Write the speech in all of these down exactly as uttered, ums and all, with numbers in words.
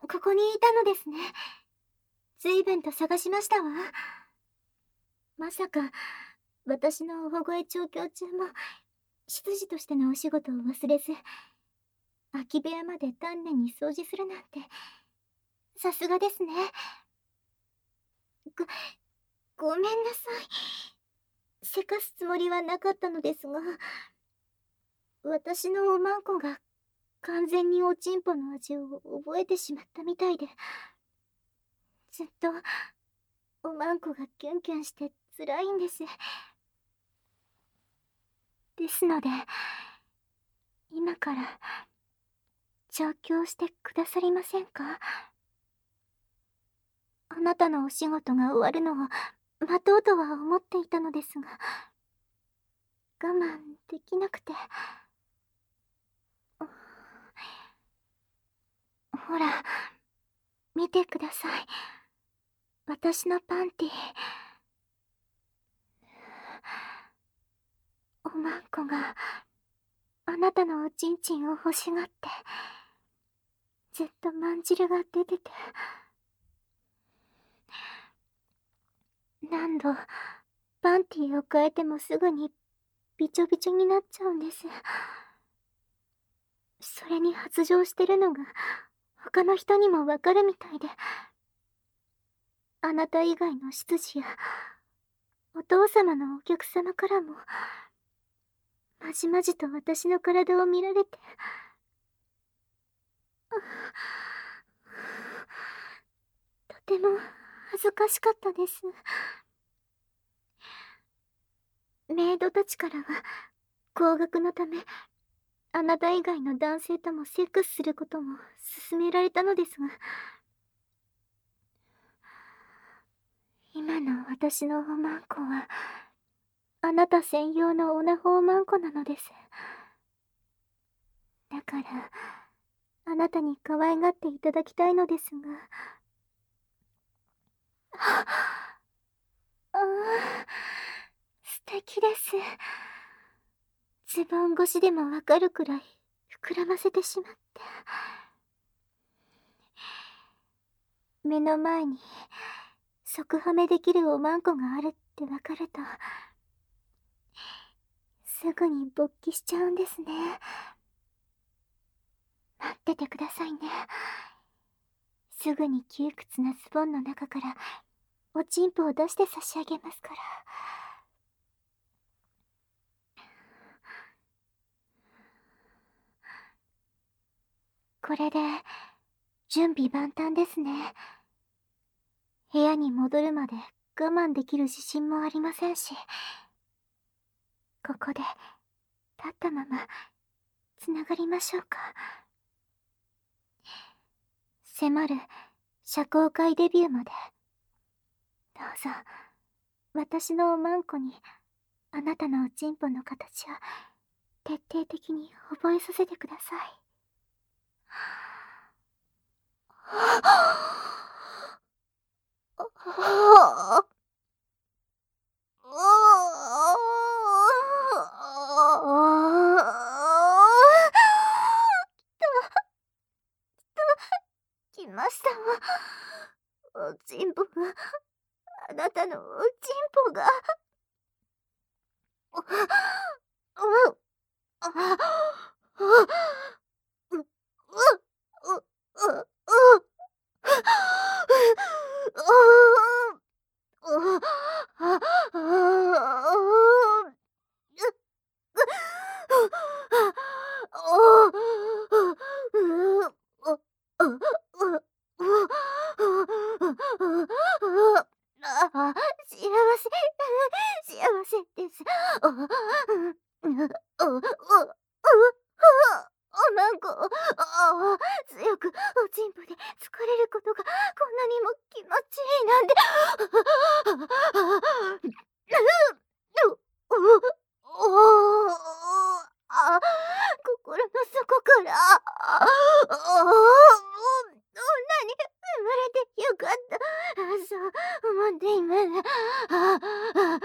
ここにいたのですね。随分と探しましたわ。まさか、私の保護江調教中も、執事としてのお仕事を忘れず、空き部屋まで丹念に掃除するなんて、さすがですね。ご、ごめんなさい。せかすつもりはなかったのですが、私のおまんこが完全におちんぽの味を覚えてしまったみたいで、ずっとおまんこがキュンキュンして辛いんです。ですので、今から調教してくださりませんか？あなたのお仕事が終わるのを待とうとは思っていたのですが、我慢できなくて。ほら、見てください。私のパンティ。おまんこがあなたのおちんちんを欲しがって、ずっとまん汁が出てて、何度パンティを変えてもすぐにびちょびちょになっちゃうんです。それに発情してるのが他の人にもわかるみたいで、あなた以外の執事やお父様のお客様からもまじまじと私の体を見られて、とても恥ずかしかったです。メイドたちからは高額のためあなた以外の男性ともセックスすることも勧められたのですが、今の私のおまんこはあなた専用のオナホおまんこなのです。だからあなたに可愛がっていただきたいのですが、ああ、素敵です。ズボン越しでもわかるくらい膨らませてしまって、目の前に即ハメできるおまんこがあるってわかるとすぐに勃起しちゃうんですね。待っててくださいね。すぐに窮屈なズボンの中からおちんぽを出して差し上げますから。これで準備万端ですね。部屋に戻るまで我慢できる自信もありませんし、ここで立ったままつながりましょうか。迫る社交界デビューまでどうぞ私のおまんこにあなたのおちんぽの形を徹底的に覚えさせてください。来ましたわ。おちんぽが、あなたのおちんぽが。う、う、あ、う、う、う、う、う、う、あ、あ、あ、幸せ、幸せです。お、う、お、お、お、おまんこ、ああ、強くおちんぽで疲れることがこんなにも気持ちいいなんて。おお、あ、心の底から、ああ、女に生まれてよかった。そう思っています。ああ、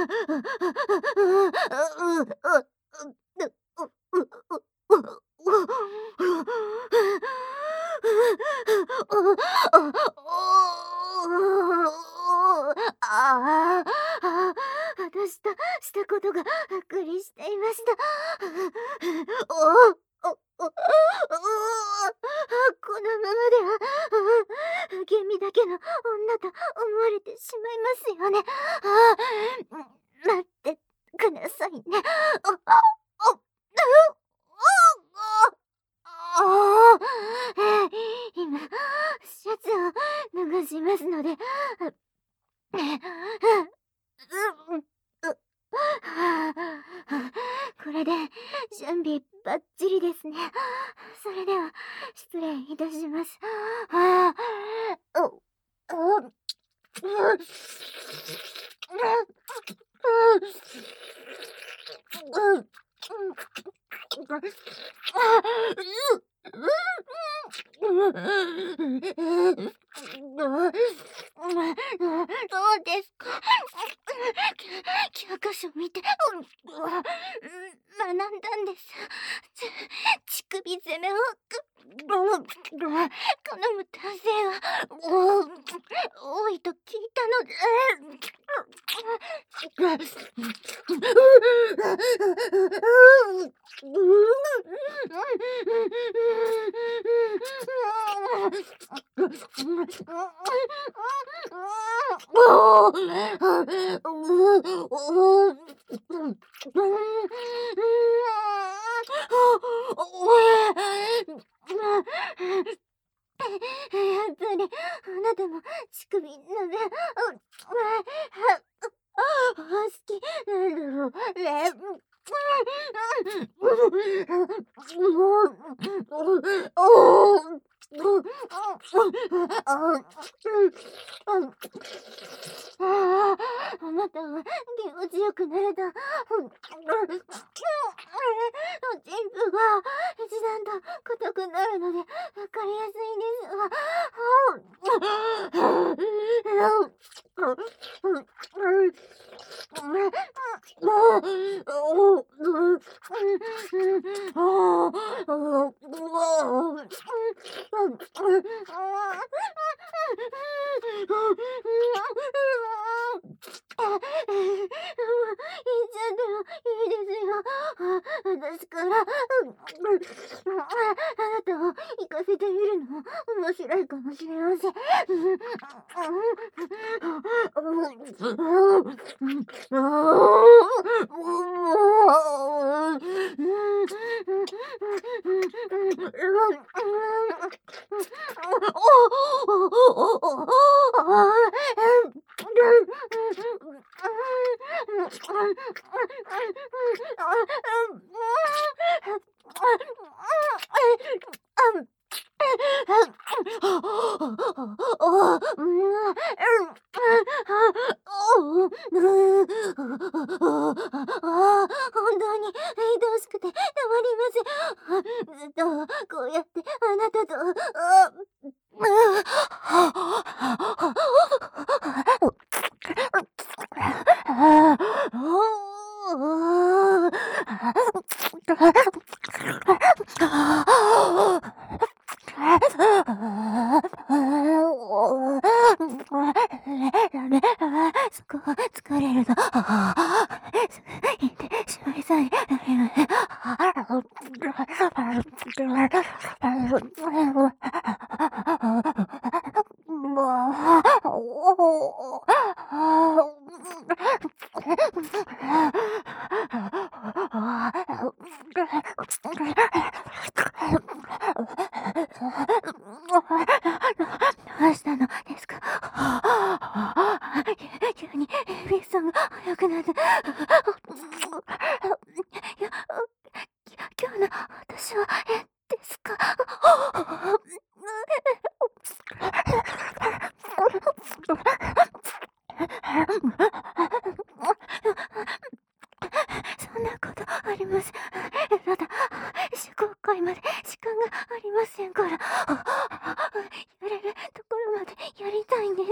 う、う、う、 ああ、私したしたことがはっくりしていました。おお、おお、おお、このままでは、受け身だけの女と思われてしまいますよね。ああ、待ってくださいね。おお、お、う、おお、お、今シャツを脱がしますので、うん、う、これで準備バッチリですね。それでは失礼いたします。ああ、お、お、う、うん、どうですか？教科書見て、学んだんです。ち乳首攻めを好む男性は多いと聞いたので。やっぱりあなたも乳首なんで、好きなんだろうね。あなたは気持ちよくなれた。チンプが一段と硬くなるのでわかりやすいんですわ。言っちゃってもいいですよ。私からあなたを行かせてみるのも面白いかもしれません。本当に愛しくてたまりません。ずっとこうやってあなたとそこは疲れるとすぐ言ってしまいそうになります。どうしたのですか？急にペースが速くなって。いや、今日の私は変ですか？そんなことありません。まだ思考回まで時間がありませんから、やれるところまでやりたいんです。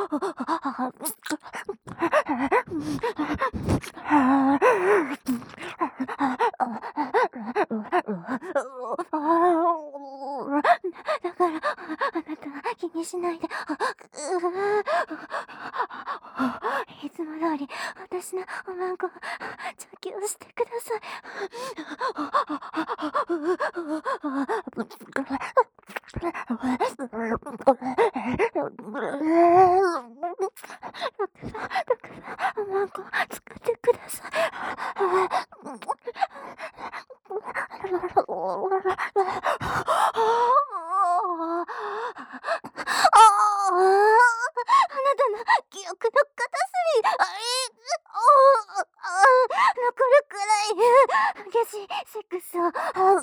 だから、あなたは気にしないで。いつも通り、私のおまんこを除去してください。おまんこ使ってください。あなたの記憶の片隅、あえあ残るくらい激しいセックスを。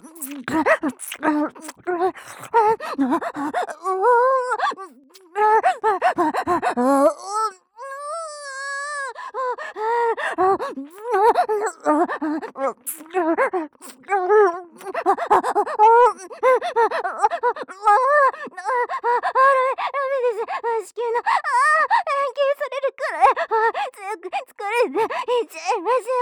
子宮の、ああ、変形されるくらい、あ強く疲れていっちゃいまし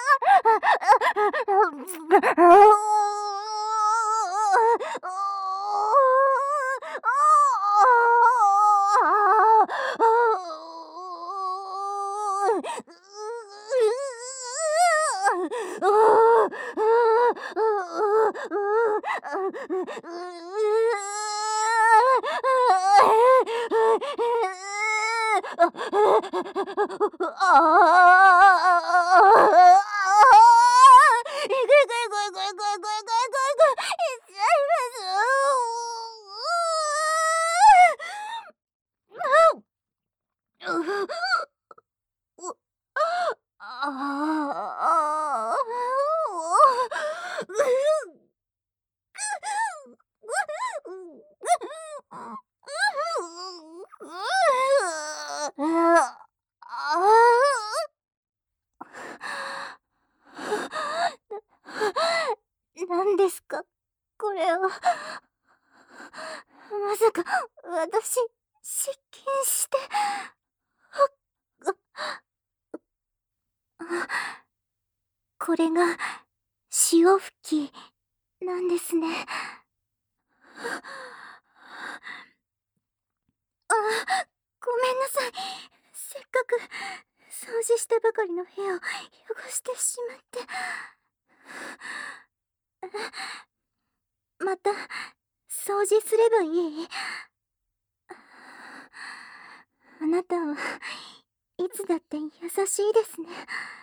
何ですかこれは。まさか私失禁してこれが潮吹きなんですね。あ、ごめんなさい。せっかく掃除したばかりの部屋を汚してしまって。また掃除すればいい？あなたはいつだって優しいですね。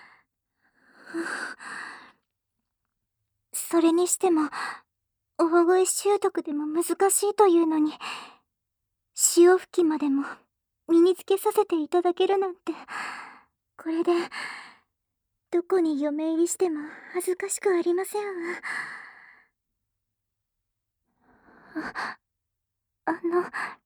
それにしても大声習得でも難しいというのに、潮吹きまでも身につけさせていただけるなんて、これでどこに嫁入りしても恥ずかしくありませんわ。あ、あの、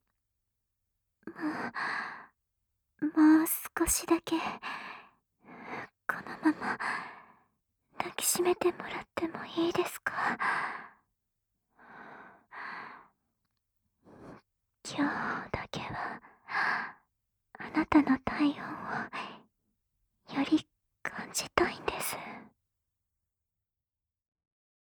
もう、もう少しだけこのまま抱きしめてもらってもいいですか？今日だけはあなたの体温を